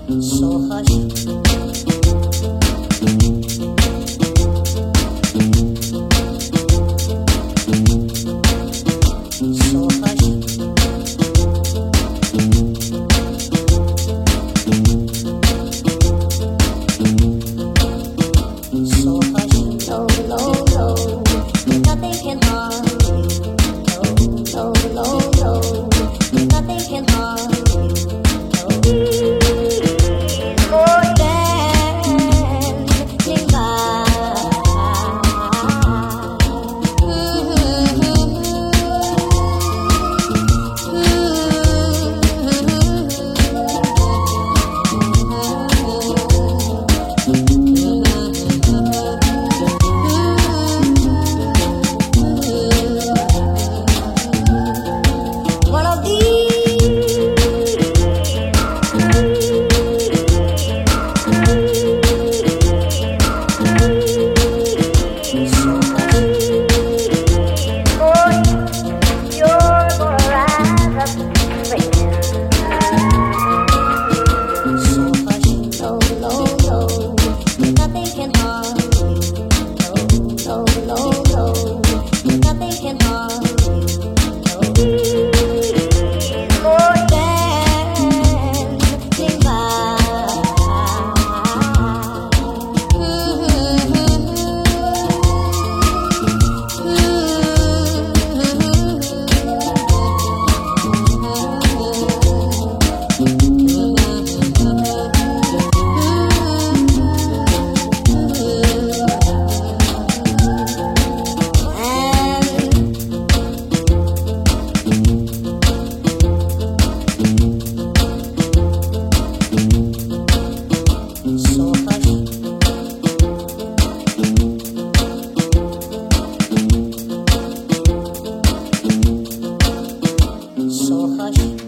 So hush, so hush. So hush, no, no, no, nothing can harm you. No, no, no, no, nothing can harm you. No, for standing by. One of these, so you're gonna rise up and so hush, no, no, no, nothing can harm you. No, no, no, no, nothing can harm you. No. For standing by. So hush, so hush.